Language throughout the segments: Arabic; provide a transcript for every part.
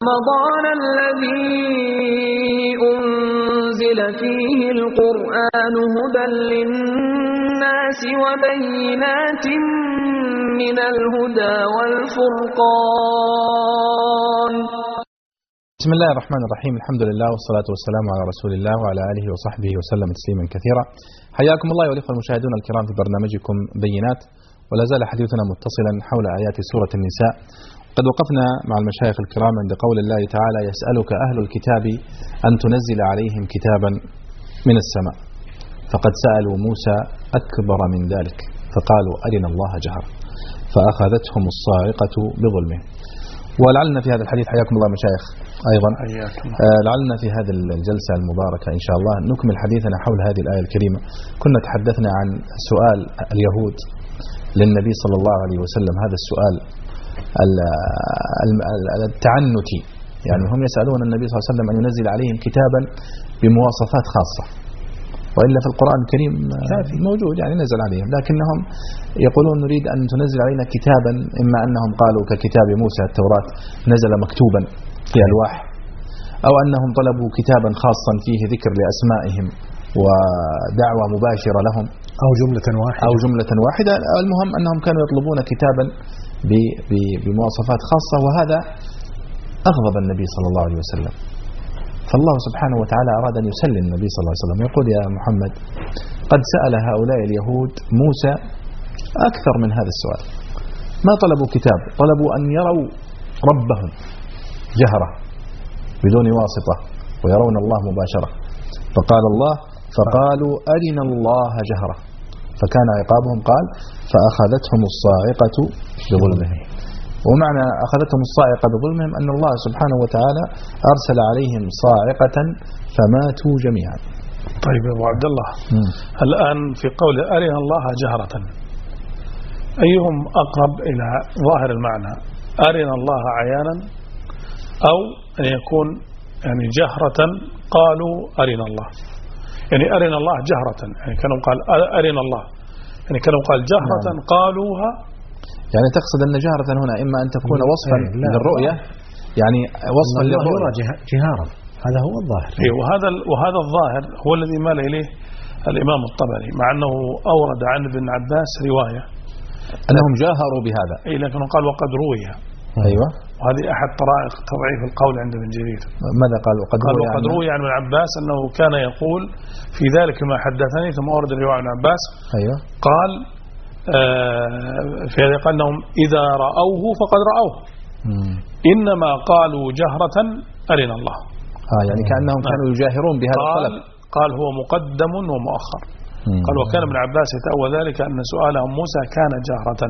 رمضان الذي أنزل فيه القرآن هدى للناس وبينات من الهدى والفرقان. بسم الله الرحمن الرحيم. الحمد لله والصلاة والسلام على رسول الله وعلى آله وصحبه وسلم تسليما كثيرا. حياكم الله والإخوة المشاهدون الكرام في برنامجكم بينات، ولا زال حديثنا متصلا حول آيات سورة النساء. قد وقفنا مع المشايخ الكرام عند قول الله تعالى: يسألك أهل الكتاب أن تنزل عليهم كتابا من السماء، فقد سألوا موسى أكبر من ذلك فقالوا أرنا الله جهرا فأخذتهم الصاعقة بظلمهم. ولعلنا في هذا الحديث، حياكم الله مشايخ أيضا، لعلنا في هذه الجلسة المباركة إن شاء الله نكمل حديثنا حول هذه الآية الكريمة. كنا تحدثنا عن سؤال اليهود للنبي صلى الله عليه وسلم، هذا السؤال التعنتي، يعني هم يسألون النبي صلى الله عليه وسلم أن ينزل عليهم كتابا بمواصفات خاصة، وإلا في القرآن الكريم موجود يعني نزل عليهم، لكنهم يقولون نريد أن تنزل علينا كتابا، إما أنهم قالوا ككتاب موسى التوراة نزل مكتوبا في ألواح، أو أنهم طلبوا كتابا خاصا فيه ذكر لأسمائهم ودعوة مباشرة لهم، أو جملة واحدة. المهم أنهم كانوا يطلبون كتابا بمواصفات خاصة، وهذا أغضب النبي صلى الله عليه وسلم. فالله سبحانه وتعالى أراد أن يسلم النبي صلى الله عليه وسلم، يقول: يا محمد، قد سأل هؤلاء اليهود موسى أكثر من هذا السؤال. ما طلبوا كتاب، طلبوا أن يروا ربهم جهرة بدون واسطة ويرون الله مباشرة. فقال الله: فقالوا أرنا الله جهرة، فكان عقابهم قال: فأخذتهم الصاعقة بظلمهم. ومعنى أخذتهم الصاعقة بظلمهم أن الله سبحانه وتعالى أرسل عليهم صاعقة فماتوا جميعا. طيب يا أبو عبد الله، الآن في قول أرنا الله جهرة، أيهم أقرب إلى ظاهر المعنى؟ أرنا الله عيانا، أو أن يكون يعني جهرة قالوا أرنا الله، يعني أرنا الله جهرة، يعني كانوا قال أرنا الله، يعني كانوا قال جهرة قالوها. يعني تقصد أن جهرة هنا إما أن تكون وصفا للرؤية، يعني وصفا للرؤية جهارا، هذا هو الظاهر. وهذا الظاهر هو الذي مال إليه الإمام الطبري، مع أنه أورد عن ابن عباس رواية أنهم جاهروا بهذا، لكنه قال وقد روي. أيوة، وهذه أحد طرائق تضعيف القول عند ابن جرير. ماذا قال؟ وقد روي عن ابن عباس أنه كان يقول في ذلك ما حدثني، ثم أورد الرواية عن عباس. أيوة. قال في هذا قال أنهم إذا رأوه فقد رأوه، إنما قالوا جهرة أرنا الله. يعني كأنهم كانوا يجاهرون بهذا الطلب. قال هو مقدم ومؤخر. قال وكان ابن عباس يتأوى ذلك أن سؤالهم موسى كان جهرة،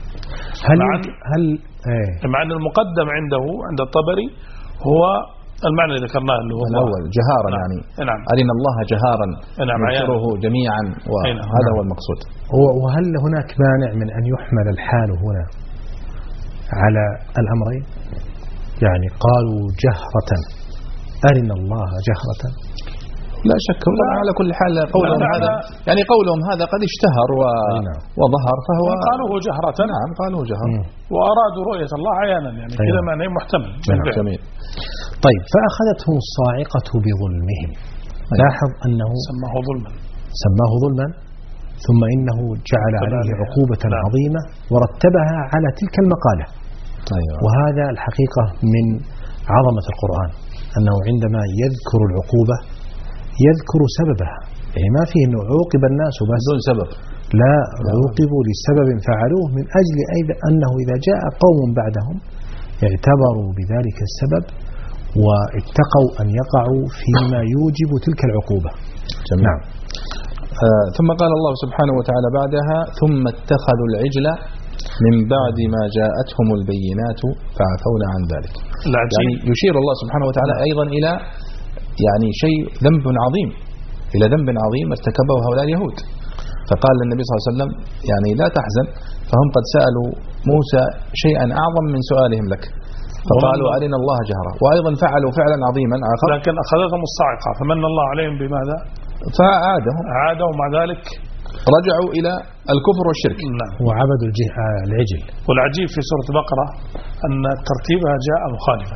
مع أن المقدم عنده عند الطبري هو المعنى اللي ذكرناه اللي هو الأول جهارا. يعني نعم. أرنا الله جهارا نبصره جميعا، وهذا هو المقصود. وهل هناك مانع من أن يحمل الحال هنا على الأمرين؟ يعني قالوا جهرة أرنا الله جهرة، لا شك. على كل حال قولهم هذا، يعني قولهم هذا قد اشتهر وظهر، فهو قالوه جهرة. نعم، قالوه جهرة، وأرادوا رؤية الله عيانا، يعني كذا معنى محتمل. جميل. طيب، فأخذتهم الصاعقة بظلمهم. لاحظ أنه سماه ظلما، ثم إنه جعل عليه عقوبة عظيمة ورتبها على تلك المقالة. وهذا الحقيقة من عظمة القرآن، أنه عندما يذكر العقوبة يذكر سببها، يعني ما فيه أنه عوقب الناس بس بدون سبب، لا، عوقبوا لسبب فعلوه، من أجل أنه إذا جاء قوم بعدهم اعتبروا بذلك السبب واتقوا أن يقعوا فيما يوجب تلك العقوبة. جميل. نعم. ثم قال الله سبحانه وتعالى بعدها: ثم اتخذوا العجل من بعد ما جاءتهم البينات فعفونا عن ذلك. يعني يشير الله سبحانه وتعالى أيضا إلى يعني شيء ذنب عظيم ارتكبه هؤلاء اليهود. فقال للنبي صلى الله عليه وسلم: يعني لا تحزن، فهم قد سألوا موسى شيئا أعظم من سؤالهم لك، فقالوا أرنا الله جهرة، وأيضا فعلوا فعلا عظيما آخر، لكن أخذتهم الصاعقة فمن الله عليهم بماذا؟ فعادهم مع ذلك رجعوا إلى الكفر والشرك. وعبدوا العجل. والعجيب في سورة البقرة أن ترتيبها جاء مخالفا.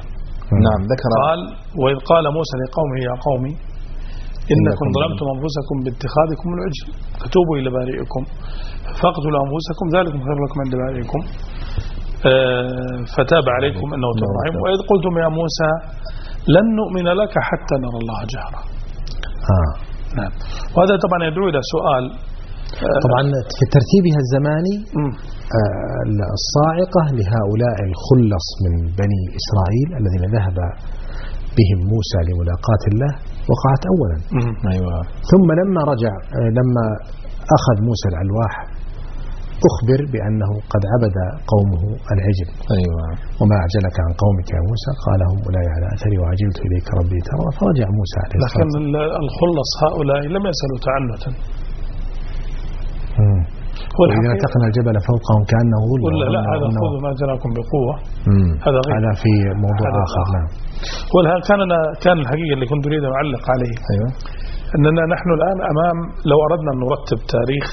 نعم ذكر. قال وإذ قال موسى لقومه يا قوم إنكم ظلمتم أنفسكم باتخاذكم العجل فتوبوا إلى بارئكم فاقتلوا أنفسكم ذلكم خير لكم عند بارئكم فتاب عليكم إنه تواب رحيم. وإذ قلتم يا موسى لن نؤمن لك حتى نرى الله جهرا. نعم. وهذا طبعا يدعو إلى سؤال. طبعا في ترتيبها الزماني الصاعقة لهؤلاء الخلص من بني إسرائيل الذين ذهب بهم موسى لملاقاة الله وقعت أولا. أيوة. ثم لما رجع لما أخذ موسى الألواح أخبر بأنه قد عبد قومه العجل. أيوة. وما أعجلك عن قومك يا موسى قال هم أولئك على أثري وعجلت إليك ربي ترى فرجع موسى عليه الصلاة والسلام. لكن الخلص هؤلاء لم يسألوا تعنتا. وإذا نتقنا الجبل فوقهم كأنه ظل. ولا لا هذا خذوا ما جراكم بقوة. هذا في موضوع آخر. نعم. كان الحقيقة اللي كنت أريد أن أعلق عليه. أيوة. أننا نحن الآن أمام لو أردنا أن نرتب تاريخ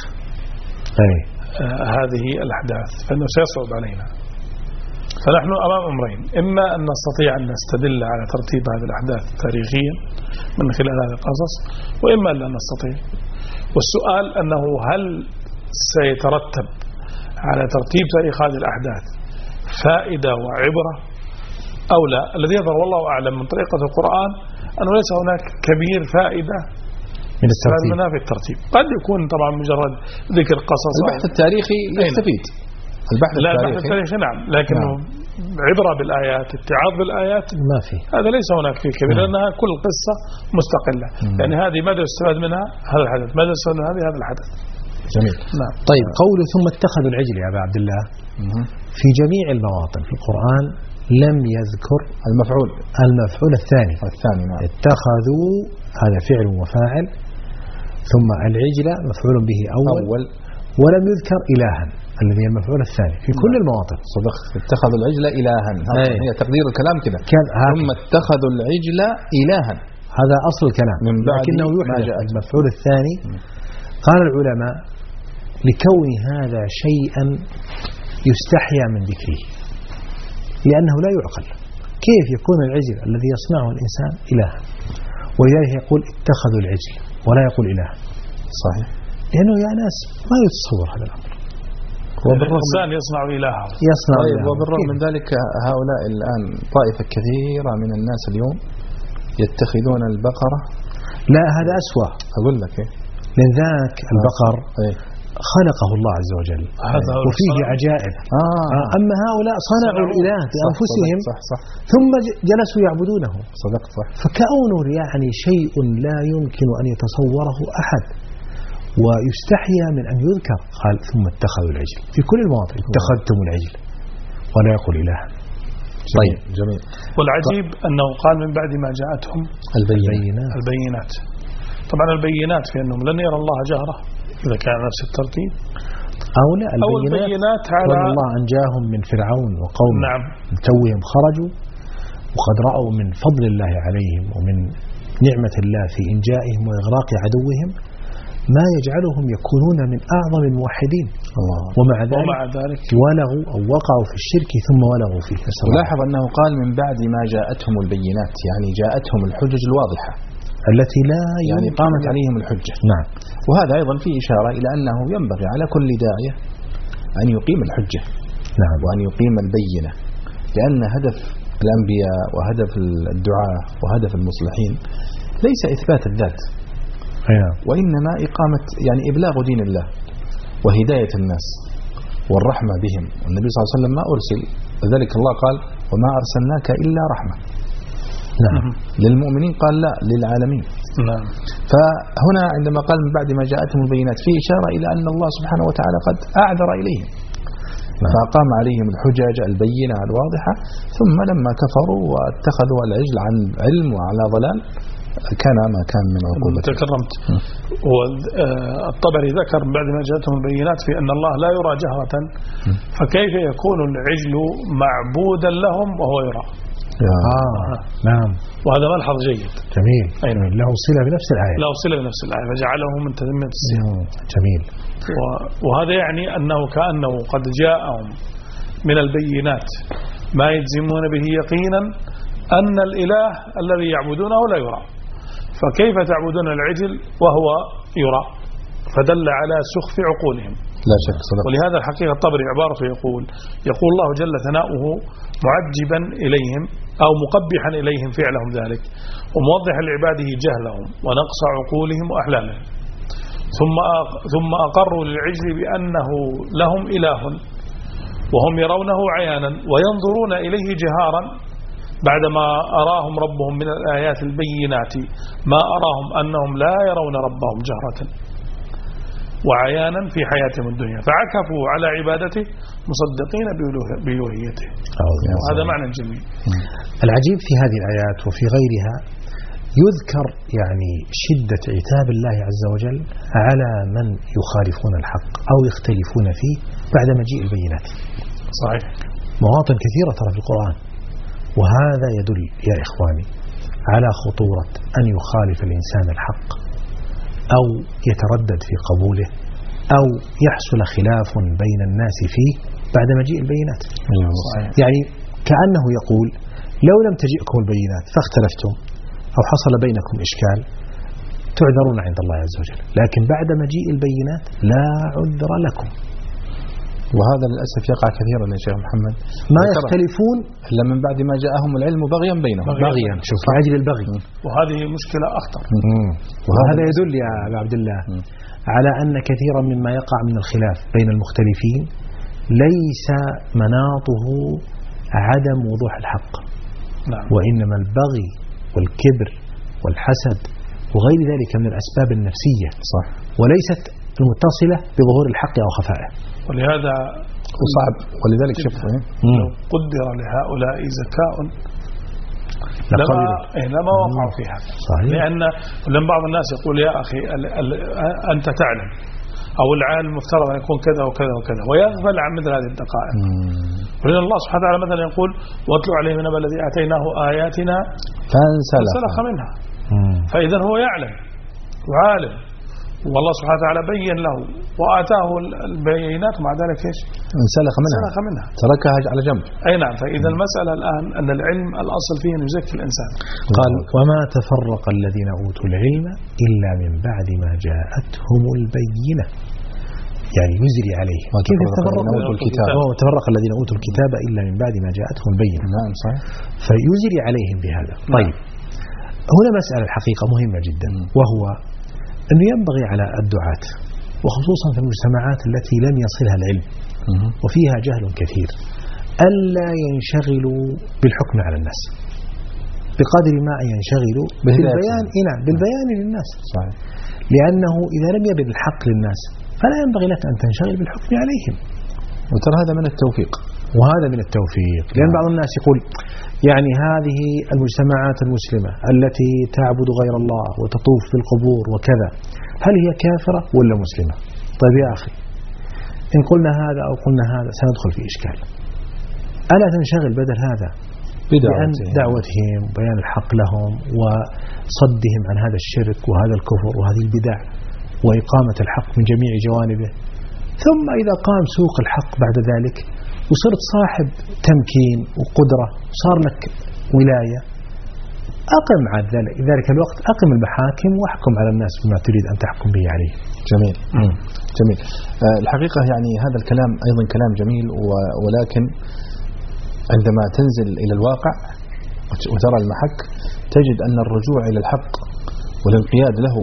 هذه الأحداث فإنه سيصعب علينا. فنحن أمام أمرين، إما أن نستطيع أن نستدل على ترتيب هذه الأحداث تاريخيا من خلال هذه القصص، وإما لا نستطيع. والسؤال أنه هل سيترتب على ترتيب تاريخ هذه الأحداث فائدة وعبرة أو لا؟ الذي يظهر والله أعلم من طريقة القرآن أنه ليس هناك كبير فائدة من في الترتيب. قد يكون طبعا مجرد ذكر قصص. البحث التاريخي يستفيد. البحث التاريخي نعم، لكنه عبرة بالآيات، اتعاظ بالآيات ما في، هذا ليس هناك فيه كبير، لأنها كل قصة مستقلة. يعني هذه ماذا يستفاد منها هذا الحدث، ماذا يستفاد من هذا الحدث. جميل. نعم. طيب قوله ثم اتخذوا العجل يا أبا عبد الله في جميع المواطن في القرآن لم يذكر المفعول الثاني. نعم. اتخذوا هذا فعل وفاعل، ثم العجل مفعول به أول ولم يذكر إلها الذي هي المفعول الثاني في كل المواطن. صدق. اتخذوا العجل إلها. هي تقدير الكلام كذا. ثم اتخذوا العجل إلها، هذا أصل الكلام، لكنه يحدث المفعول الثاني. قال العلماء لكون هذا شيئا يستحيا من ذكره لأنه لا يعقل. كيف يكون العجل الذي يصنعه الإنسان إلها؟ ولذلك يقول اتخذوا العجل ولا يقول إله. صحيح. لأنه يا ناس ما يتصور هذا الأمر. الإنسان يصنع إلها. وبالرغم من ذلك هؤلاء الآن طائفة كثيرة من الناس اليوم يتخذون البقرة. لا هذا أسوأ. أقول لك لأن ذاك البقر خلقه الله عز وجل وفيه عجائب. أما هؤلاء صنعوا الإله بأنفسهم. صح. ثم جلسوا يعبدونه. صدق. صح. فكأنه يعني شيء لا يمكن أن يتصوره أحد ويستحيا من أن يذكر. قال ثم اتخذوا العجل في كل المواطن، اتخذتم العجل ولا يقول إله. طيب جميل. والعجيب أنه قال من بعد ما جاءتهم البينات. طبعا البينات في أنهم لن يرى الله جهرة إذا كان نفس الترتيب، أو لا البينات على أن الله أنجاهم من فرعون وقومه. نعم. توهم خرجوا وقد رأوا من فضل الله عليهم ومن نعمة الله في إنجائهم وإغراق عدوهم ما يجعلهم يكونون من أعظم الموحدين. ومع ذلك ولغوا أو وقعوا في الشرك ثم ولغوا فيه. ولاحظ أنه قال من بعد ما جاءتهم البينات، يعني جاءتهم الحجج الواضحة التي لا يعني قامت عليهم الحجة. نعم. وهذا أيضا فيه إشارة إلى أنه ينبغي على كل داعية أن يقيم الحجة. نعم. وأن يقيم البينة، لأن هدف الأنبياء وهدف الدعاء وهدف المصلحين ليس إثبات الذات، وإنما إقامة يعني إبلاغ دين الله وهداية الناس والرحمة بهم. والنبي صلى الله عليه وسلم ما أرسل، لذلك الله قال وما أرسلناك إلا رحمة. نعم. للمؤمنين قال لا للعالمين. نعم. فهنا عندما قال من بعد ما جاءتهم البينات فيه إشارة إلى أن الله سبحانه وتعالى قد أعذر إليهم. نعم. فقام عليهم الحجج البينة الواضحة، ثم لما كفروا واتخذوا العجل عن علم وعلى ضلال كان ما كان من عقوبته. تكرمت. والطبري ذكر بعد ما جاءتهم البينات في أن الله لا يرى جهرة، فكيف يكون العجل معبودا لهم وهو يرى؟ نعم. وهذا ملحظ جيد. جميل. له صلة بنفس الآية. له صلة بنفس الآية فجعله من تتمة السياق. جميل. وهذا يعني أنه كأنه قد جاءهم من البينات ما يجزمون به يقينا أن الإله الذي يعبدونه لا يرى، فكيف تعبدون العجل وهو يرى؟ فدل على سخف عقولهم. لا شك صدق. ولهذا الحقيقة الطبري عبارته يقول الله جل ثناؤه معجبا إليهم أو مقبحا إليهم فعلهم ذلك، وموضحا لعباده جهلهم ونقص عقولهم وأحلامهم، ثم أقروا للعجل بأنه لهم إله وهم يرونه عيانا وينظرون إليه جهارا، بعدما أراهم ربهم من الآيات البينات ما أراهم أنهم لا يرون ربهم جهرة وعيانا في حياتهم الدنيا، فعكفوا على عبادته مصدقين بألوهيته. هذا معنى جميل. العجيب في هذه الآيات وفي غيرها يذكر يعني شدة عتاب الله عز وجل على من يخالفون الحق أو يختلفون فيه بعد مجيء البينات. صحيح. مواطن كثيرة ترى في القرآن، وهذا يدل يا إخواني على خطورة أن يخالف الإنسان الحق أو يتردد في قبوله أو يحصل خلاف بين الناس فيه بعد مجيء البينات. يعني كأنه يقول لو لم تجئكم البينات فاختلفتم أو حصل بينكم إشكال تعذرون عند الله عز وجل، لكن بعد مجيء البينات لا عذر لكم. وهذا للأسف يقع كثيرا يا شيخ محمد، ما يختلفون إلا من بعد ما جاءهم العلم بغيا بينهم. بغيا، شوف عجل البغي، وهذه مشكلة أخطر. وهذا يدل يا أبا عبد الله على أن كثيرا مما يقع من الخلاف بين المختلفين ليس مناطه عدم وضوح الحق. نعم. وإنما البغي والكبر والحسد وغير ذلك من الأسباب النفسية. صح. وليست المتصلة بظهور الحق أو خفائه. ولهذا وصعب، ولذلك شوف لو قدر لهؤلاء ذكاء لما وقعوا فيها. صحيح. لأن بعض الناس يقول يا أخي أنت تعلم أو العالم المفترض أن يكون كذا وكذا وكذا، ويغفل عن مثل هذه الدقائق. ولأن الله سبحانه وتعالى مثلا يقول واتلو عليهم نبأ الذي آتيناه آياتنا فانسلخ منها. فإذا هو يعلم وعالم، والله سبحانه وتعالى بين له وآتاه البينات، ومع ذلك ايش؟ انسلخ منها تركها على جنب. أي نعم. فإذا المسألة الآن أن العلم الأصل فيه أن يزكي الإنسان. قال وما تفرق الذين أوتوا العلم إلا من بعد ما جاءتهم البينة، يعني يزري عليه. كيف تفرق الذين أوتوا الكتاب إلا من بعد ما جاءتهم البينة. نعم صحيح. فيزري عليهم بهذا. طيب هنا مسألة الحقيقة مهمة جدا، وهو أنه ينبغي على الدعاة وخصوصا في المجتمعات التي لم يصلها العلم وفيها جهل كثير ألا ينشغلوا بالحكم على الناس بقدر ما ينشغلوا بالبيان للناس. صحيح. لأنه إذا لم يبن الحق للناس فلا ينبغي لك أن تنشغل بالحكم عليهم. وترى هذا من التوفيق. وهذا من التوفيق، لأن بعض الناس يقول يعني هذه المجتمعات المسلمة التي تعبد غير الله وتطوف بالقبور وكذا، هل هي كافرة ولا مسلمة؟ طيب يا أخي، إن قلنا هذا أو قلنا هذا سندخل في إشكال. ألا تنشغل بدل هذا بأن دعوتهم وبيان الحق لهم وصدهم عن هذا الشرك وهذا الكفر وهذه البدع وإقامة الحق من جميع جوانبه، ثم إذا قام سوق الحق بعد ذلك وصرت صاحب تمكين وقدرة صار لك ولاية، أقم على ذلك الوقت أقم المحاكم واحكم على الناس بما تريد أن تحكم به عليه. جميل. جميل. الحقيقة يعني هذا الكلام أيضا كلام جميل، ولكن عندما تنزل إلى الواقع وترى المحك تجد أن الرجوع إلى الحق والانقياد له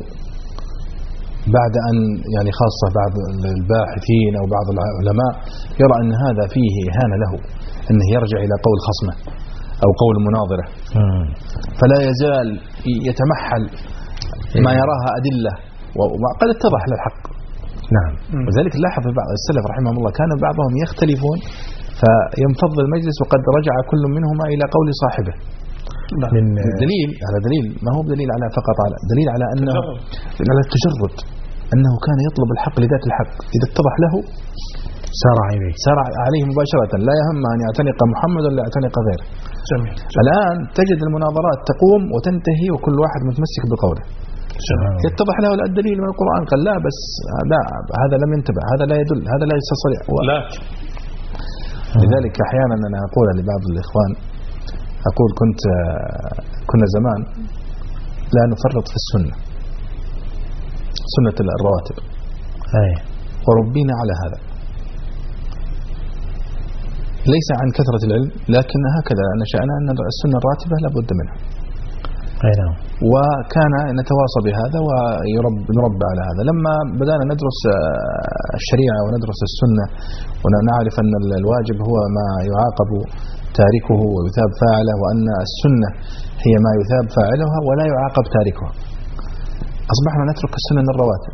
بعد أن يعني خاصة بعض الباحثين أو بعض العلماء يرى أن هذا فيه إهانة له، أنه يرجع إلى قول خصمه أو قول مناظرة، فلا يزال يتمحل ما يراها أدلة وقد اتضح للحق. نعم. وذلك لاحظ بعض السلف رحمهم الله كان بعضهم يختلفون فينفض المجلس وقد رجع كل منهما إلى قول صاحبه. من دليل على دليل، ما هو دليل على فقط على دليل على أنه على التجرد، أنه كان يطلب الحق لذات الحق، إذا اتضح له سار عليه مباشرة، لا يهم أن يعتنق محمد ولا يعتنق غيره. جميل. الآن تجد المناظرات تقوم وتنتهي وكل واحد متمسك بقوله. يتضح له الدليل من القرآن، قال لا بس لا هذا لم ينتبه، هذا لا يدل، هذا لا يستطيع. لذلك أحيانا أنا أقول لبعض الإخوان أقول كنا زمان لا نفرط في السنة، سنة الرواتب، وربينا على هذا، ليس عن كثرة العلم، لكن هكذا نشأنا أن السنة الراتبة لابد منها. وكان نتواصى بهذا ونربى على هذا. لما بدأنا ندرس الشريعة وندرس السنة ونعرف أن الواجب هو ما يعاقب تاركه ويثاب فاعله، وأن السنة هي ما يثاب فاعلها ولا يعاقب تاركها، أصبحنا نترك السنن الرواتب،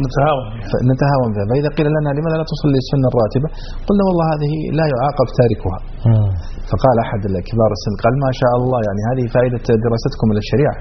نتهاون فيها. فإذا قيل لنا لماذا لا تصلي السنة الراتبة، قلنا والله هذه لا يعاقب تاركها. فقال أحد الكبار السن قال ما شاء الله، يعني هذه فائدة دراستكم للشريعة،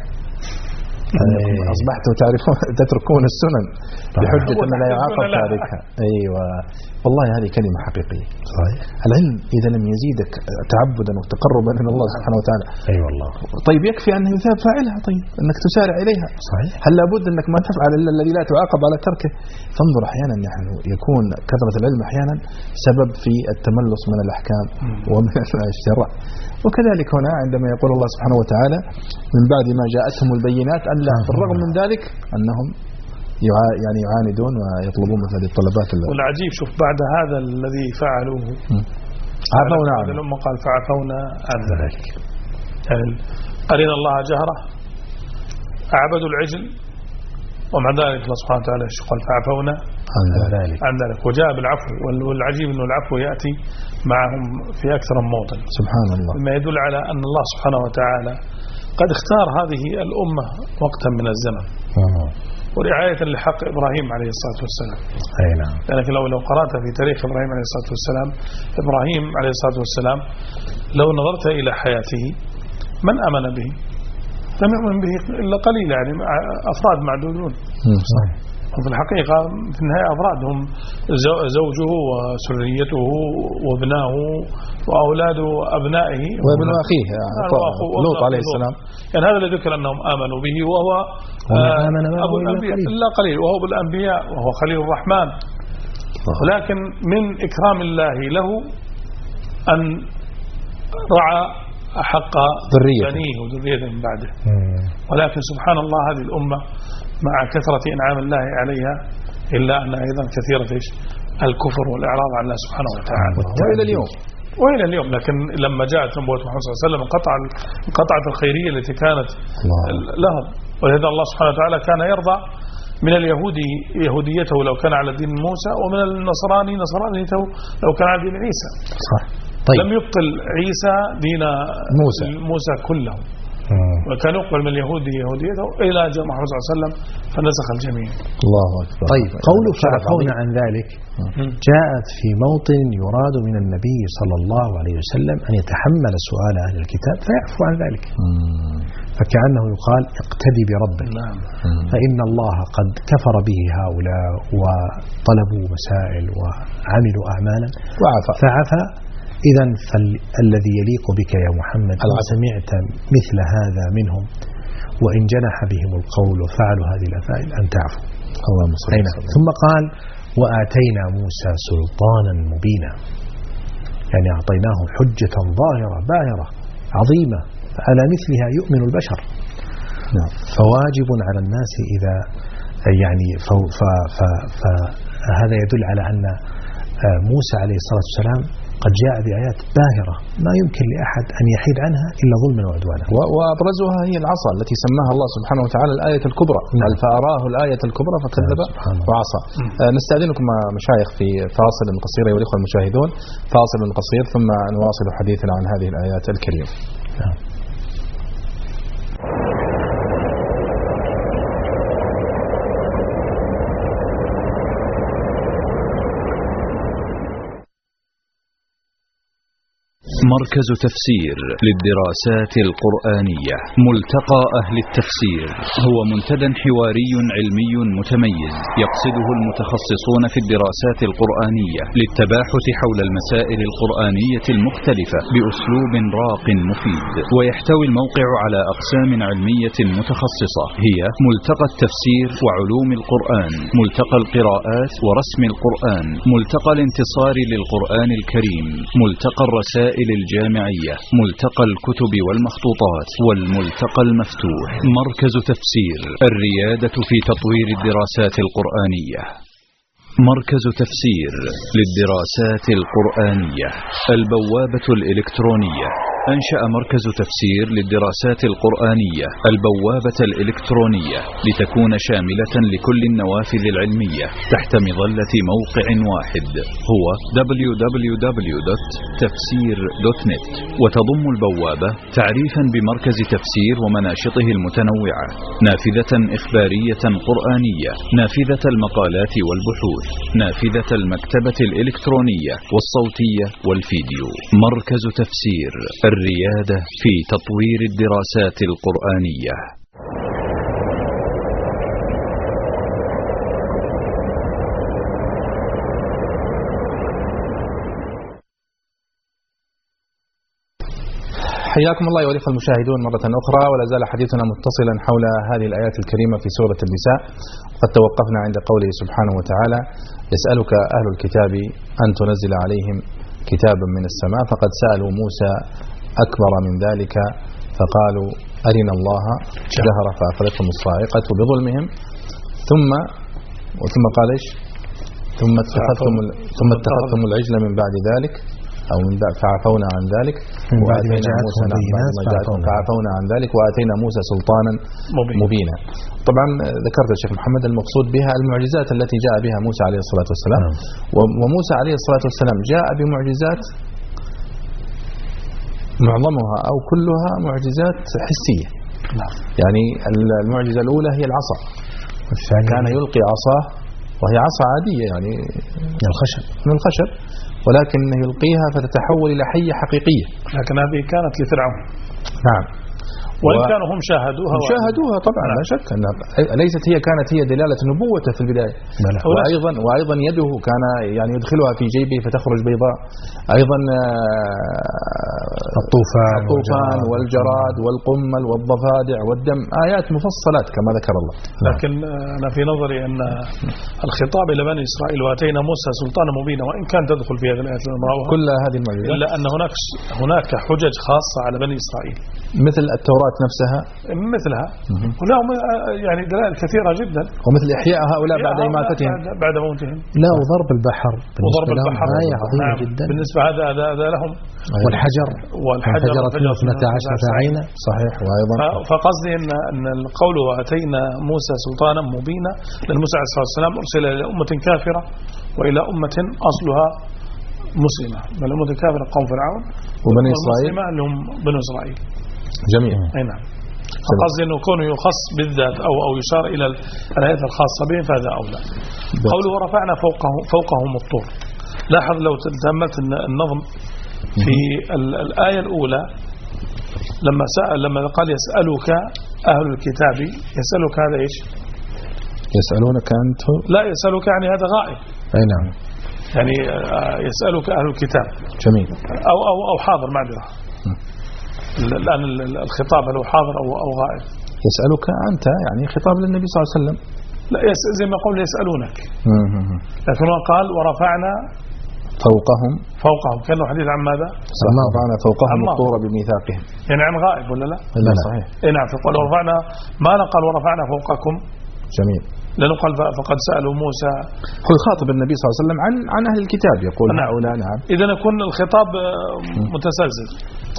أصبحتوا تعرفون تتركون السنن بحجة أن لا يعاقب تاركها. أيوة والله هذه كلمة حقيقية. صحيح. العلم إذا لم يزيدك تعبدا وتقربا إلى الله سبحانه وتعالى، أي والله، طيب يكفي أنه يثاب فاعلها، طيب أنك تسارع إليها. صحيح. هل لابد أنك ما تفعل إلا الذي لا تعاقب على تركه؟ فانظر، أحيانا نحن يكون كثرة العلم أحيانا سبب في التملص من الأحكام ومن الشرع. وكذلك هنا عندما يقول الله سبحانه وتعالى من بعد ما جاءتهم البينات أن لا، بالرغم من ذلك أنهم يعني يعاندون ويطلبون مثل هذه الطلبات. والعجيب شوف بعد هذا الذي فعلوه عفونا عنه، لما قال فعفونا عن ذلك، يعني أرنا الله جهرة، أعبدوا العجل، ومع ذلك الله سبحانه وتعالى قال فعفونا عن ذلك وجاء بالعفو. والعجيب أنه العفو يأتي معهم في أكثر من موطن، سبحان الله، مما يدل على أن الله سبحانه وتعالى قد اختار هذه الأمة وقتا من الزمن ورعاية لحق إبراهيم عليه الصلاة والسلام. أي نعم. لأنك لو قرأت في تاريخ إبراهيم عليه الصلاة والسلام، إبراهيم عليه الصلاة والسلام لو نظرت إلى حياته من أمن به؟ لم يؤمن به إلا قليل، يعني أفراد معدودون. صحيح. وفي الحقيقة في النهاية أفراد هم زوجه وسريته وابناه وأولاد أبنائه وابن أخيه لوط عليه السلام. يعني هذا الذي ذكر أنهم آمنوا به، وهو أبو الأنبياء إلا قليل، وهو أبو الأنبياء وهو خليل الرحمن. ولكن من إكرام الله له أن رعى حق بنيه وذريته من بعده. ولكن سبحان الله هذه الأمة مع كثرة إنعام الله عليها إلا أنها أيضا كثيرة الكفر والإعراض عن الله سبحانه وتعالى وإلى اليوم. لكن لما جاءت نبوة محمد صلى الله عليه وسلم انقطعت الخيرية التي كانت لهم. ولهذا الله سبحانه وتعالى كان يرضى من اليهودي يهوديته لو كان على دين موسى، ومن النصراني نصرانيته لو كان على دين عيسى. صح. طيب. لم يبطل عيسى دين موسى كله، وكان يقبل من اليهودي يهوديته إلى جاء محمد صلى الله عليه وسلم فنسخ الجميع. الله أكبر. طيب قوله فعفونا عن ذلك جاءت في موطن يراد من النبي صلى الله عليه وسلم أن يتحمل سؤال أهل الكتاب فيعفو عن ذلك، فكأنه يقال اقتدي بربك، فإن الله قد كفر به هؤلاء وطلبوا مسائل وعملوا أعمالا فعفى. إذن فالذي يليق بك يا محمد إن سمعت مثل هذا منهم وإن جنح بهم القول وفعلوا هذه الأفعال أن تعفو. ثم قال وآتينا موسى سلطانا مبينا، يعني أعطيناه حجة ظاهرة باهرة عظيمة على مثلها يؤمن البشر. فواجب على الناس إذا يعني فهذا يدل على أن موسى عليه الصلاة والسلام قد جاء بآيات باهرة ما يمكن لأحد أن يحيد عنها إلا ظلما وعدوانا، وأبرزها هي العصا التي سماها الله سبحانه وتعالى الآية الكبرى. فأراه الآية الكبرى فكذب وعصى. نستأذنكم مشايخ في فاصل قصير أيها الأخوة المشاهدون، فاصل قصير ثم نواصل حديثنا عن هذه الآيات الكريمة. مركز تفسير للدراسات القرآنية ملتقى أهل التفسير هو منتدى حواري علمي متميز يقصده المتخصصون في الدراسات القرآنية للتباحث حول المسائل القرآنية المختلفة بأسلوب راق مفيد. ويحتوي الموقع على أقسام علمية متخصصة هي ملتقى التفسير وعلوم القرآن، ملتقى القراءات ورسم القرآن، ملتقى الانتصار للقرآن الكريم، ملتقى الرسائل الجامعية، ملتقى الكتب والمخطوطات والملتقى المفتوح. مركز تفسير، الريادة في تطوير الدراسات القرآنية. مركز تفسير للدراسات القرآنية، البوابة الإلكترونية. أنشأ مركز تفسير للدراسات القرآنية البوابة الإلكترونية لتكون شاملة لكل النوافذ العلمية تحت مظلة موقع واحد، هو www.tafsir.net. وتضم البوابة تعريفا بمركز تفسير ومناشطه المتنوعة، نافذة إخبارية قرآنية، نافذة المقالات والبحوث، نافذة المكتبة الإلكترونية والصوتية والفيديو. مركز تفسير، الريادة في تطوير الدراسات القرآنية. حياكم الله أيها الأخوة المشاهدون مرة أخرى، ولا زال حديثنا متصلا حول هذه الآيات الكريمة في سورة النساء. قد توقفنا عند قوله سبحانه وتعالى: يسألك أهل الكتاب أن تنزل عليهم كتابا من السماء، فقد سألوا موسى أكبر من ذلك فقالوا أرنا الله جهرة فأخذتهم الصاعقة بظلمهم ثم قال إيش؟ ثم اتخذتم العجل من بعد ذلك أو من بعد فعفونا عن ذلك فعفونا عن ذلك وآتينا موسى سلطانا مبينا. طبعا ذكرت الشيخ محمد المقصود بها المعجزات التي جاء بها موسى عليه الصلاة والسلام. وموسى عليه الصلاة والسلام جاء بمعجزات معظمها أو كلها معجزات حسية. يعني المعجزة الأولى هي العصا، كان يلقي عصاه وهي عصا عادية يعني من الخشب ولكن يلقيها فتتحول إلى حية حقيقية. لكن هذه كانت لفرعون. نعم، وإن كانوا هم شاهدوها طبعا لا شك أنها ليست كانت هي دلالة نبوته في البداية. وأيضا يده كان يعني يدخلها في جيبه فتخرج بيضاء. أيضا الطوفان والجراد والقمل والضفادع والدم، آيات مفصلات كما ذكر الله. لكن أنا في نظري أن الخطاب إلى بني إسرائيل وآتينا موسى سلطانا مبينا، وإن كان تدخل في هذه الآيات المراوحة كل هذه المعجزات، إلا أن هناك حجج خاصة على بني إسرائيل مثل التوراة نفسها مثلها، ولهم يعني دلائل كثيرة جدا، ومثل إحياء هؤلاء بعد إماتتهم بعد موتهم. لا، وضرب البحر آية عظيمة جدا بالنسبة هذا لهم. والحجر 12 عينا. صحيح. وأيضا فقصدي أن القول وأتينا موسى سلطانا مبينا، لأن موسى عليه الصلاة والسلام أرسل إلى أمة كافرة وإلى أمة أصلها مسلمة، بل أمة كافرة قوم فرعون وبني إسرائيل لهم بني إسرائيل جميع. أي نعم. فقصدي أنه كونه يخص بالذات أو يشار إلى الآيات الخاصة بهم فهذا أولى. قوله ورفعنا فوقهم الطور. لاحظ لو تأملت النظم في الآية الأولى لما قال يسألك أهل الكتاب، يسألك هذا إيش؟ يسألونك أنت؟ لا، يسألك يعني هذا غائب. أي نعم. يعني يسألك أهل الكتاب. جميل. أو حاضر معذرة، الآن الخطاب هل هو حاضر أو غائب؟ يسألك أنت يعني خطاب للنبي صلى الله عليه وسلم. لا، زي ما يقول يسألونك، لكن هو قال ورفعنا فوقهم كانوا حديث عن ماذا؟ رفعنا فوقهم الطور بميثاقهم، يعني عن غائب ولا لا؟ لا صحيح. نعم. فقال ورفعنا، ما نقل ورفعنا فوقكم. جميل. لأنه قال فقد سألوا موسى، هو يخاطب النبي صلى الله عليه وسلم عن أهل الكتاب، يقول هؤلاء. نعم. إذا يكون الخطاب متسلسل.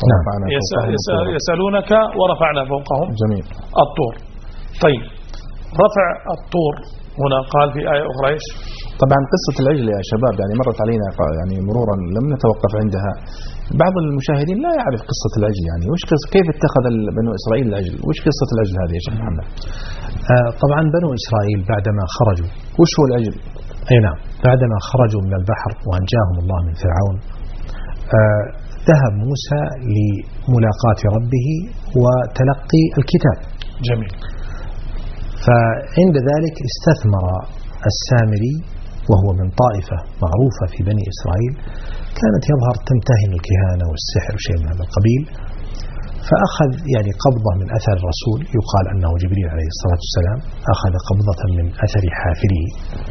يسألونك ورفعنا فوقهم. جميل. الطور. طيب، رفع الطور هنا قال في آية أخرى إيش؟ طبعا قصة العجل يا شباب يعني مرت علينا يعني مرورا لم نتوقف عندها. بعض المشاهدين لا يعرف قصة العجل، يعني كيف اتخذ بنو إسرائيل العجل؟ وش قصة العجل هذه يا شيخ محمد؟ طبعا بنو إسرائيل بعدما خرجوا، وش هو العجل؟ أي نعم، بعدما خرجوا من البحر وأنجاهم الله من فرعون، ذهب موسى لملاقاة ربه وتلقي الكتاب. جميل. فعند ذلك استثمر السامري، وهو من طائفة معروفة في بني إسرائيل كانت يظهر تمتهن الكهانة والسحر وشيء من هذا القبيل، فأخذ يعني قبضة من أثر الرسول، يقال أنه جبريل عليه الصلاة والسلام أخذ قبضة من أثر حافره،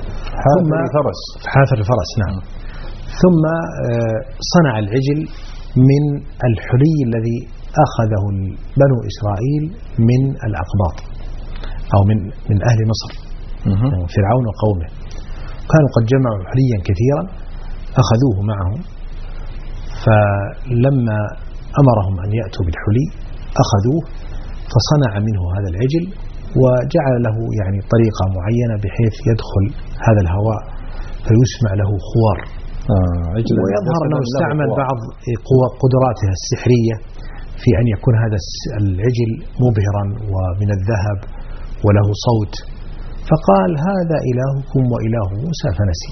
حافر الفرس. نعم. ثم صنع العجل من الحلي الذي أخذه بنو إسرائيل من الأقباط أو من أهل مصر، فرعون وقومه. كانوا قد جمعوا حليا كثيرا أخذوه معهم، فلما أمرهم أن يأتوا بالحلي أخذوه فصنع منه هذا العجل، وجعل له يعني طريقة معينة بحيث يدخل هذا الهواء فيسمع له خوار، ويظهر أنه استعمل بعض قدراته السحرية في أن يكون هذا العجل مبهرا ومن الذهب وله صوت، فقال هذا إلهكم وإله موسى فنسي.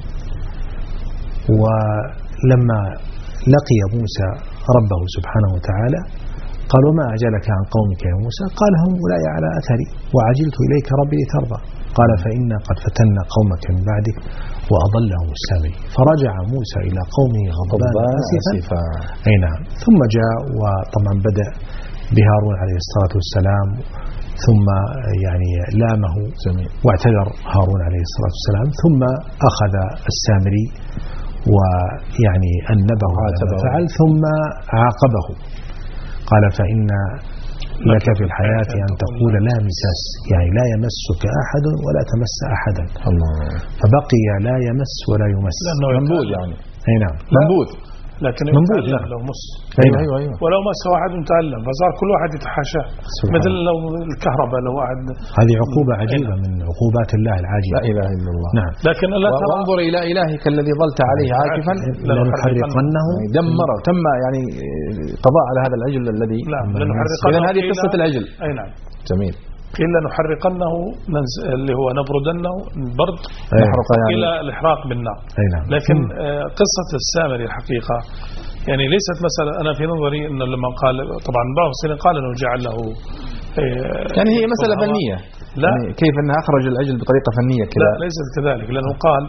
ولما لقي موسى ربه سبحانه وتعالى قال وما أعجلك عن قومك يا موسى؟ قال هم أولئك على أثري وعجلت إليك ربي لترضى. قال فإنا قد فتنا قومك من بعدك وأضلهم السامري. فرجع موسى إلى قومه غضبان أسفا. أي نعم. ثم جاء وطبعا بدأ بهارون عليه الصلاة والسلام، ثم يعني لامه واعتذر هارون عليه الصلاة والسلام، ثم أخذ السامري ويعني أنبه على ما فعل ثم عاقبه. قال فإن لك في الحياة أن تقول لا مساس، يعني لا يمسك أحد ولا تمس أحدا. فبقي لا يمس ولا يمس، منبوذ يعني. أي نعم منبوذ، لكن منبوذ لو مس. أيوة. ولو مس واحد تعلم، فصار كل واحد يتحاشاه، مثل لو الكهرباء لو واحد. هذه عقوبة عجيبة من عقوبات الله العاجلة. لا إله إلا الله. نعم. لكن وانظر إلى إلهك الذي ظلت عليه عاكفا لنحرقنه، دمر تم يعني قضاء على هذا العجل الذي. إذن هذه قصة العجل. أي نعم. جميل. قيل نحرقنه اللي هو نبردنه برد إلى الإحراق بالنار. نعم. لكن قصة السامري الحقيقة يعني ليست مسألة، أنا في نظري أنه لما قال طبعا بعض السنين قال أنه جعل له يعني هي مسألة فنية. لا يعني كيف أنه أخرج العجل بطريقة فنية كذا؟ لا ليست كذلك، لأنه قال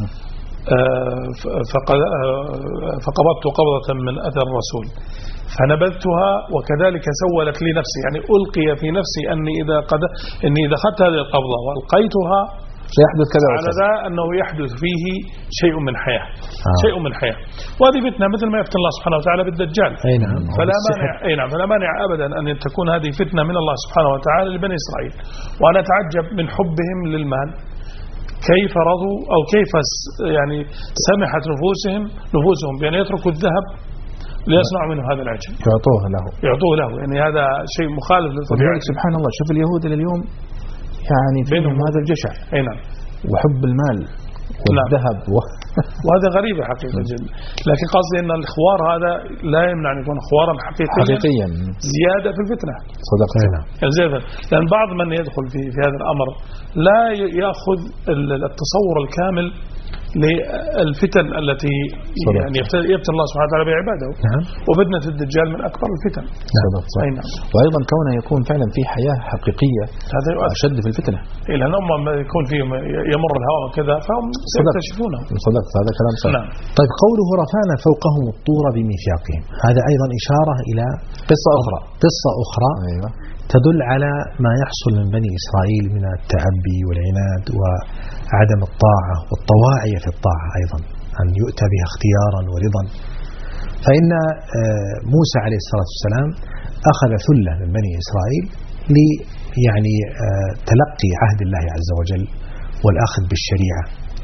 فقبضت قبضة من أثر الرسول فنبذتها وكذلك سولت لي نفسي، يعني ألقي في نفسي أني إذا أخذت هذه القبضة وألقيتها سيحدث كذا على ذا أنه يحدث فيه شيء من حياة. شيء من حياة. وهذه فتنة مثل ما يفتن الله سبحانه وتعالى بالدجال. أي نعم. فلا مانع أبدا أن تكون هذه فتنة من الله سبحانه وتعالى لبني إسرائيل. وأنا أتعجب من حبهم للمال، كيف رضوا أو كيف يعني سمحت نفوسهم بأن يتركوا الذهب ليصنعوا منه هذا العجل، يعطوه له. يعني هذا شيء مخالف للطبيعة. سبحان الله. شوف اليهود اليوم يعني فيهم هذا الجشع. أي نعم. وحب المال والذهب وهذا غريب حقيقة جدا. لكن قصدي أن الخوار هذا لا يمنع أن يكون خوارا حقيقيا زيادة في الفتنة. صدقت. زيادة. لأن بعض من يدخل في هذا الأمر لا يأخذ التصور الكامل للفتن التي يعني يفتن الله سبحانه وتعالى بعباده. وفتنة الدجال من أكبر الفتن. نعم. وأيضا كونه يكون فعلا في حياة حقيقية هذا أشد في الفتنة. لأن ما يكون فيهم يمر الهواء وكذا فهم يكتشفونه. صدقت. هذا كلام صحيح. نعم. طيب قوله رفعنا فوقهم الطور بميثاقهم، هذا أيضا إشارة إلى قصة أخرى. أيوة. تدل على ما يحصل من بني إسرائيل من التعبي والعناد وعدم الطاعة والطواعي في الطاعة أيضا، أن يؤتى بها اختيارا ورضا. فإن موسى عليه الصلاة والسلام أخذ ثلة من بني إسرائيل يعني تلقي عهد الله عز وجل والأخذ بالشريعة.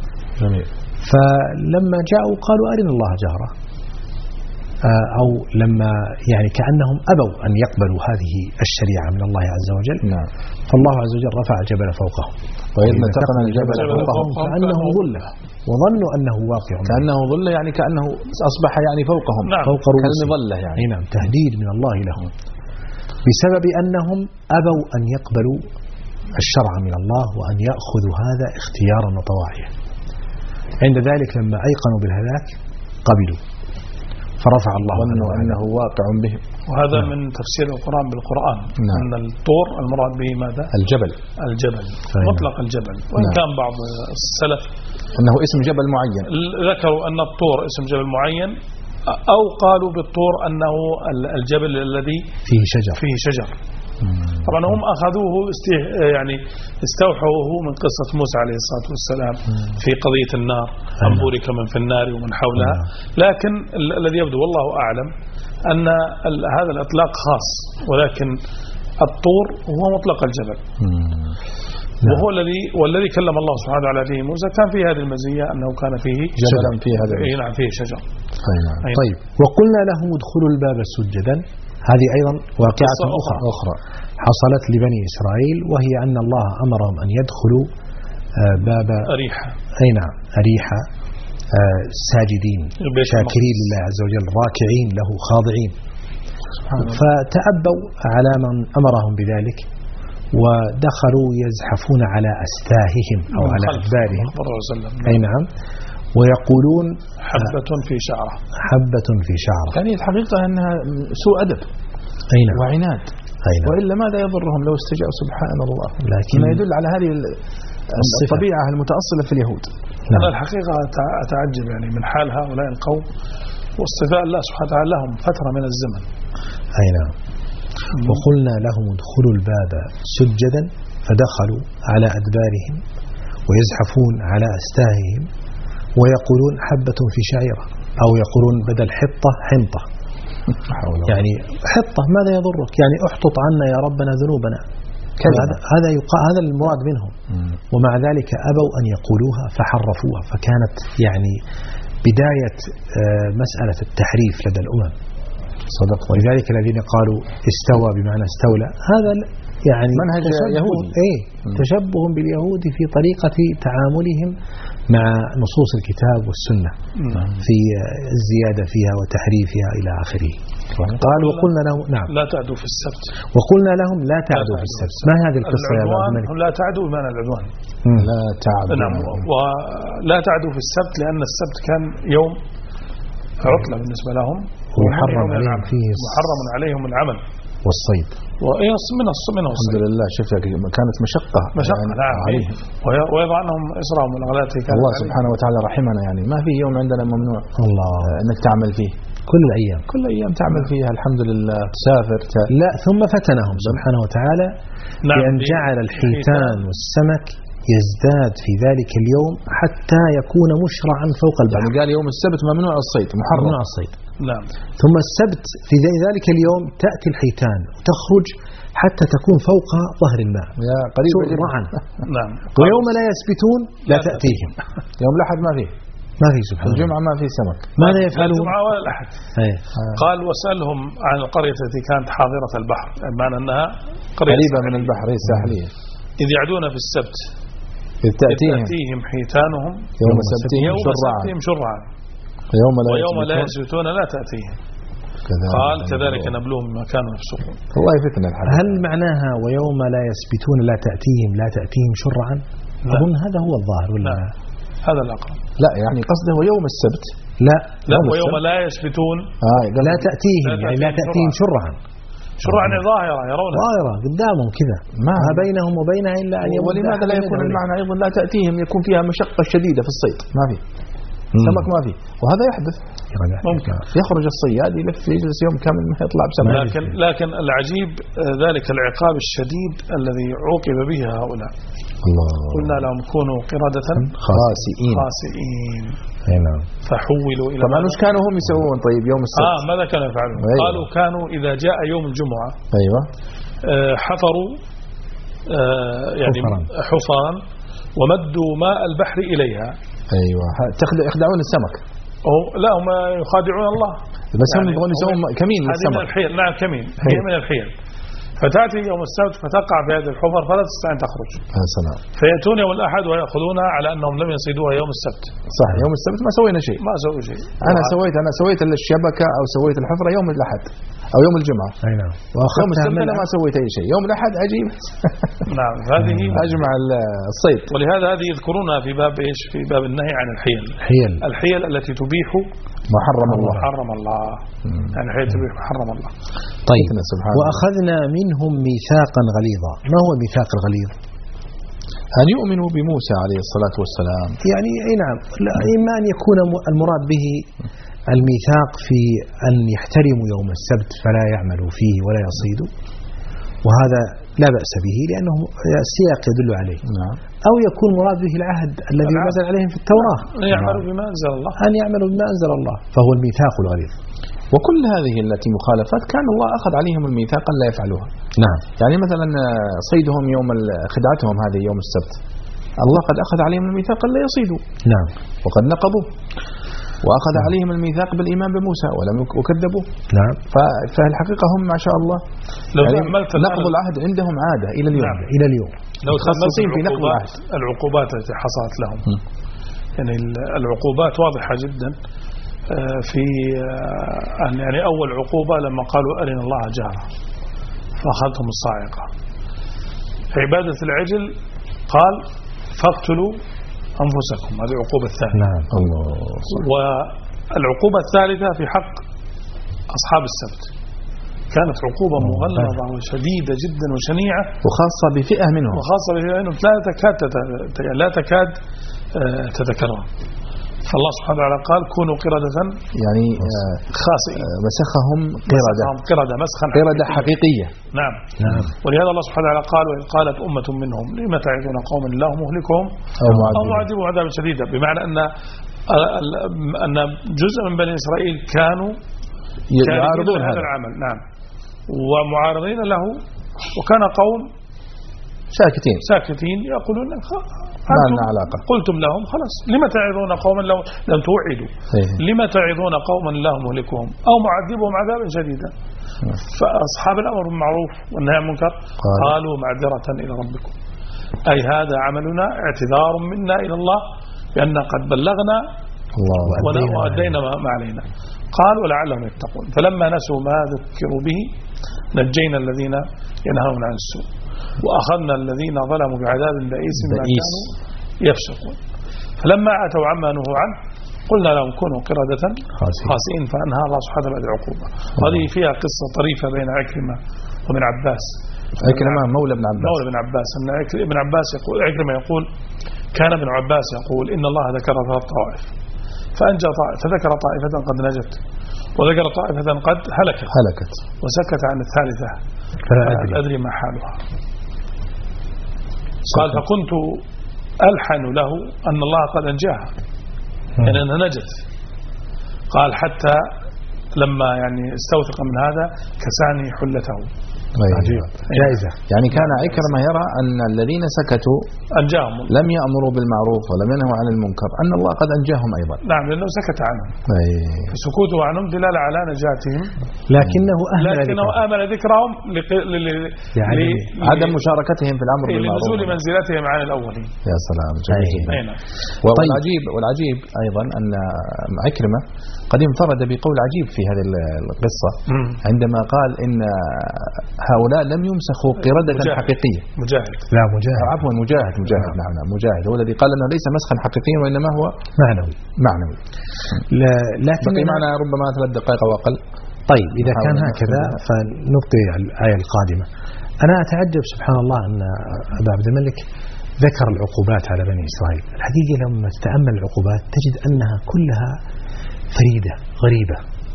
فلما جاءوا قالوا أرنا الله جهرة، أو لما يعني كأنهم أبوا أن يقبلوا هذه الشريعة من الله عز وجل. نعم. فالله عز وجل رفع الجبل فوقهم، وإذ نتقنا الجبل فوقهم كأنه ظلة وظنوا أنه واقع، كأنه ظلة يعني كأنه أصبح يعني فوقهم. نعم. فوق رؤوسهم ظلة يعني. نعم. تهديد من الله لهم بسبب أنهم أبوا أن يقبلوا الشرع من الله وأن يأخذوا هذا اختيارا وطواعيا. عند ذلك لما أيقنوا بالهلاك قبلوا، فرفع الله أنه واقع بهم. وهذا من تفسير القرآن بالقرآن. نعم. أن الطور المراد به ماذا؟ الجبل. مطلق الجبل. وإن كان بعض السلف أنه اسم جبل معين، ذكروا أن الطور اسم جبل معين، أو قالوا بالطور أنه الجبل الذي فيه شجر. طبعا هم أخذوه يعني استوحوه من قصة موسى عليه الصلاة والسلام في قضية النار، أن بورك من في النار ومن حولها. لكن الذي يبدو والله أعلم أن هذا الإطلاق خاص، ولكن الطور هو مطلق الجبل، وهو والذي كلم الله سبحانه وتعالى فيه موسى كان فيه هذه المزية أنه كان فيه جبل فيه هذا نعم فيه شجر. طيب وقلنا لهم ادخلوا الباب سجدا، هذه أيضا واقعة أخرى حصلت لبني إسرائيل، وهي أن الله أمرهم أن يدخلوا باب أريحة، أي نعم أريحة، ساجدين شاكرين لله عز وجل، راكعين له خاضعين، فتأبوا على من أمرهم بذلك ودخلوا يزحفون على أستاههم أو على أدبارهم، أي نعم، ويقولون حبة في شعرة، حبة في شعرة، يعني الحقيقة أنها سوء أدب وعناد، وإلا ماذا يضرهم لو استجابوا؟ سبحان الله. لكن ما يدل على هذه الطبيعة المتأصلة في اليهود. أنا الحقيقة أتعجب يعني من حال هؤلاء القوم واصطفاء الله سبحانه وتعالى لهم فترة من الزمن. أي نعم. وقلنا لهم ادخلوا الباب سجدا فدخلوا على أدبارهم ويزحفون على أستاههم ويقولون حبة في شعيرة، أو يقولون بدل حطة حنطة، يعني حطة ماذا يضرك، يعني احطط عنا يا ربنا ذنوبنا، هذا المراد منهم. ومع ذلك أبوا أن يقولوها فحرفوها، فكانت يعني بداية مسألة التحريف لدى الأمم. صدق. ولذلك الذين قالوا استوى بمعنى استولى، هذا يعني منهج يهودي، تشبه باليهود في طريقة تعاملهم مع نصوص الكتاب والسنة في الزيادة فيها وتحريفها إلى آخره. قال وقلنا لهم نعم لا تعدوا في السبت، وقلنا لهم لا تعدوا في السبت. ما هذه القصة يا بعض الملك؟ لا تعدوا بمعنى العدوان، لا تعدوا. نعم، ولا تعدوا في السبت لأن السبت كان يوم عطلة بالنسبة لهم، ومحرم عليهم العمل والصيد منه الحمد لله. شفت كانت مشقة يعني نعم عليهم، ويضع عنهم إسرهم والأغلال. الله سبحانه وتعالى رحمنا، يعني ما في يوم عندنا ممنوع الله أنك تعمل فيه، كل الأيام تعمل فيها الحمد لله، تسافر لا ثم فتنهم سبحانه وتعالى بأن جعل الحيتان والسمك يزداد في ذلك اليوم حتى يكون مشرعا فوق البحر. يعني قال يوم السبت ممنوع الصيد، محرم الصيد. نعم. ثم السبت في ذلك اليوم تأتي الحيتان وتخرج حتى تكون فوق ظهر الماء سرعا. نعم. ويوم لا يسبتون لا تأتيهم. يوم الأحد ما فيه سبحان الله. الجمعة ما فيه سمك. ماذا يفعلون؟ الجمعة ولا الأحد. قال واسألهم عن القرية التي كانت حاضرة البحر، بمعنى أنها قريبة من البحر الساحلية، إذ يعدون في السبت إذ تأتيهم حيتانهم يوم سبتهم شرعا ويوم لا يسبتون لا تأتيهم. قال كذلك نبلوهم بما كانوا يفسقون. والله فتنة الحديث. هل معناها ويوم لا يسبتون لا تأتيهم شرعا؟ أظن هذا هو الظاهر ولا هذا الأقرب؟ لا، يعني قصده يوم السبت. لا ويوم لا يسبتون لا تأتيهم، يعني لا تأتيهم شرعا ظاهرة يرونها ظاهرة قدامهم كذا، ما بينهم وبينها إلا أن يموت. ولماذا لا يكون المعنى أيضا لا تأتيهم يكون فيها مشقة شديدة في الصيد؟ ما في سمك، ما في، وهذا يحدث. ممكن يخرج الصياد يلف يجلس يوم كامل ما يطلع بسمك. لكن العجيب ذلك العقاب الشديد الذي عوقب به هؤلاء. الله. قلنا لهم كونوا قردة خاسئين. نعم. فحولوا إلى طبعا وش كانوا هم يسوون طيب يوم السبت؟ ماذا كانوا يفعلون؟ قالوا كانوا إذا جاء يوم الجمعة حفروا يعني حفرا ومدوا ماء البحر إليها. يخدعون السمك. لا، هم يخادعون الله، بس هم يبغون يسوون كمين للسمك. من الحيل. نعم كمين، هي من الحيل. فتأتي يوم السبت فتقع في هذه الحفر فلا تستطيع أن تخرج. سلام. فيأتون يوم الأحد ويأخذونها على أنهم لم يصيدوها يوم السبت. صح، يوم السبت ما سوينا شيء. أنا سويت الشبكة أو سويت الحفرة يوم الأحد أو يوم الجمعة. نعم. يوم السبت أنا ما سويت أي شيء، يوم الأحد أجيب. نعم. هذه أجمع الصيد. ولهذا هذه يذكرونها في باب إيش؟ في باب النهي عن الحيل التي تبيح محرم الله. يعني حيث محرم الله. طيب. وأخذنا منهم ميثاقا غليظا. ما هو الميثاق الغليظ؟ أن يؤمنوا بموسى عليه الصلاة والسلام. يعني نعم، إما أن يكون المراد به الميثاق في أن يحترموا يوم السبت فلا يعملوا فيه ولا يصيدوا، وهذا لا بأس به لأنه السياق يدل عليه. نعم. أو يكون مراد به العهد الذي نزل عليهم في التوراة، أن يعملوا بما أنزل الله، أن يعملوا بما أنزل الله، فهو الميثاق الغليظ. وكل هذه التي مخالفات كان الله أخذ عليهم الميثاق لا يفعلوها. نعم. يعني مثلا صيدهم يوم خدعتهم هذه يوم السبت، الله قد أخذ عليهم الميثاق لا يصيدوا. نعم. وقد نقضوا. وأخذ عليهم الميثاق بالإيمان بموسى ولم وكذبوا. نعم. فالحقيقة هم ما شاء الله لو يعني تأملت نقض العهد عندهم عادة إلى اليوم. نعم. إلى اليوم لو متخصصين في نقض العهد. العقوبات التي حصلت لهم يعني العقوبات واضحة جدا في يعني أول عقوبة لما قالوا أرنا الله جهرة فأخذتهم الصاعقة. عبادة العجل قال فاقتلوا أنفسكم، هذه العقوبة الثانية. نعم. الله. والعقوبة الثالثة في حق أصحاب السبت كانت عقوبة مغلظة وشديدة جدا وشنيعة، وخاصة بفئة منهم لا تكاد تتكرر. فالله سبحانه وتعالى قال كونوا قردة يعني خاسئين، مسخهم قردة مسخا قردة حقيقية. نعم. نعم. ولهذا الله سبحانه وتعالى قال وإذ قالت أمة منهم لما تعظون قوما الله مهلكهم أو معذبهم عذابا شديدا، بمعنى أن جزء من بني إسرائيل كانوا يعارضون هذا العمل. نعم. ومعارضين له، وكان قوم ساكتين يقولون ما لنا علاقة. قلتم لهم خلاص لما تعظون قوما لم توعدوا لما تعظون قوما الله مهلكهم أو معذبهم عذابا شديدا. فأصحاب الأمر بالمعروف والنهي عن المنكر قالوا معذرة إلى ربكم، أي هذا عملنا اعتذار منا إلى الله بأن قد بلغنا وأدينا ما علينا. قال ولعلهم يتقون. فلما نسوا ما ذكروا به نجينا الذين ينهون عن السوء وأخذنا الذين ظلموا بعذاب بئيس ما كانوا يفسقون. فلما أتوا عما نهوا عنه قلنا لهم كونوا قردة خاسئين فأنهى الله سبحانه وتعالى العقوبة. وهذه فيها قصة طريفة بين عكرمة وابن عباس. عكرمة مولى ابن عباس أن ابن عباس يقول عكرمة يقول كان ابن عباس يقول إن الله ذكر ثلاث طوائف فأنجى طائف، فذكر طائفة قد نجت وذكر طائفة قد هلكت وسكت عن الثالثة فلا أدري ما حالها. قال فكنت ألحن له أن الله قد أنجاها يعني أنها نجت. قال حتى لما يعني استوثق من هذا كساني حلته. جائزة. يعني كان عكرمة يرى أن الذين سكتوا أنجاهم، لم يأمروا بالمعروف ولم ينهوا عن المنكر أن الله قد أنجاهم أيضا. نعم لأنه سكت عنهم. سكوته عنهم دلالة على نجاتهم، لكنه أهمل ذكرهم يعني عدم مشاركتهم في الأمر بالمعروف لنزول منزلتهم عن الأولين. يا سلام. والعجيب أيضا أن عكرمة قد انفرد بقول عجيب في هذه القصة عندما قال إن هؤلاء لم يمسخوا قردة حقيقية. مجاهد هو الذي قال أنه ليس مسخا حقيقيا وإنما هو معنوي. لكن بقي معنا ربما 3 دقائق أو أقل. طيب إذا كان هكذا فنبقي الآية القادمة. أنا أتعجب سبحان الله أن أبا عبد الملك ذكر العقوبات على بني إسرائيل. الحقيقة لما تتأمل العقوبات تجد أنها كلها فريدة غريبة،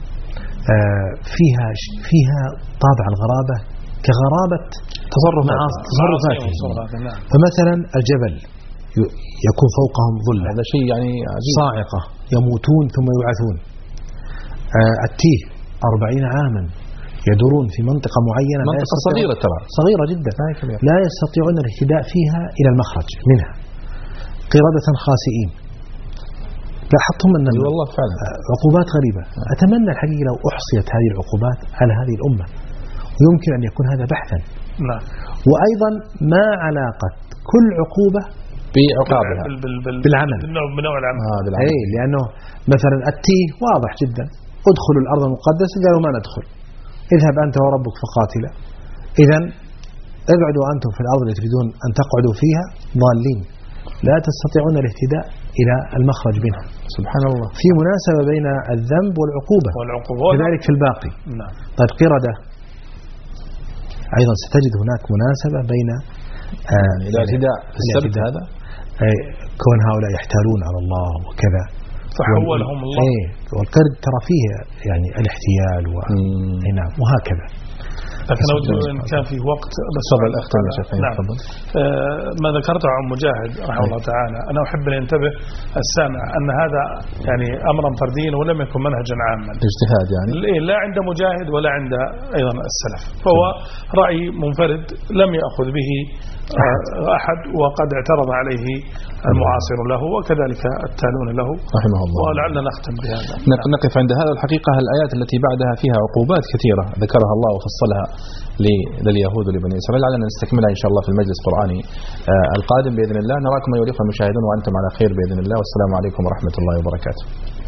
فيها طابع الغرابة كغرابة تصرفاتهم. فمثلا الجبل يكون فوقهم ظلة، هذا شيء يعني عجيب. صاعقة يموتون ثم يبعثون. التيه 40 عاما يدورون في منطقة معينة، منطقة صغيرة جدا لا يستطيعون الاهتداء فيها إلى المخرج منها. قردة خاسئين. لاحظتم أن والله فعلا عقوبات غريبة. أتمنى الحقيقة لو أحصيت هذه العقوبات على هذه الأمة، ويمكن أن يكون هذا بحثا. نعم. وأيضا ما علاقة كل عقوبة بعقابها بالعمل بنوع العمل. لأنه مثلا التيه واضح جدا، ادخلوا الأرض المقدسة قالوا ما ندخل، اذهب أنت وربك فقاتلا. إذن اقعدوا أنتم في الأرض التي تريدون أن تقعدوا فيها ضالين لا تستطيعون الاهتداء إلى المخرج منها. سبحان الله. في مناسبة بين الذنب والعقوبة كذلك في الباقي. نعم. طيب قردة أيضا ستجد هناك مناسبة بين الاعتداء في السبت هذا كون هؤلاء يحتالون على الله وكذا فحولهم الله. والقرد ترى فيه يعني الاحتيال نعم وهكذا. لكن إن كان في وقت بس نعم. ما ذكرته عن مجاهد رحمه الله تعالى، أنا أحب أن ينتبه السامع أن هذا يعني أمرا فرديا ولم يكن منهجا عاما، اجتهاد يعني لا عند مجاهد ولا عند أيضا السلف، فهو رأي منفرد لم يأخذ به أحد، وقد اعترض عليه المعاصر له وكذلك التالون له رحمه الله. ولعلنا نختم بهذا. نقف عند هذا. الحقيقة الآيات التي بعدها فيها عقوبات كثيرة ذكرها الله وفصلها لليهود ولبني إسرائيل، لعلنا نستكملها إن شاء الله في المجلس القرآني القادم بإذن الله. نراكم أيها الأخوة المشاهدون وأنتم على خير بإذن الله، والسلام عليكم ورحمة الله وبركاته.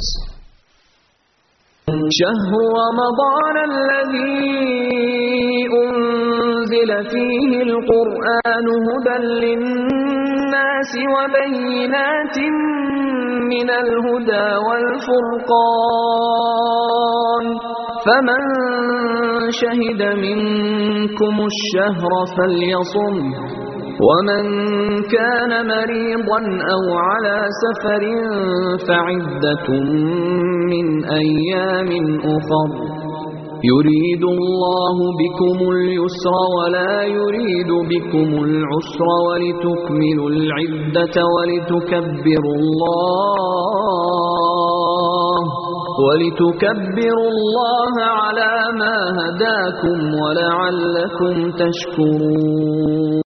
شهر رمضان الذي أنزل فيه القرآن هدى للناس وبينات من الهدى والفرقان، فمن شهد منكم الشهر فليصم، ومن كان مريضا أو على سفر فعدة من أيام أخر، يريد الله بكم اليسر ولا يريد بكم العسر، ولتكملوا العدة ولتكبروا الله على ما هداكم ولعلكم تشكرون.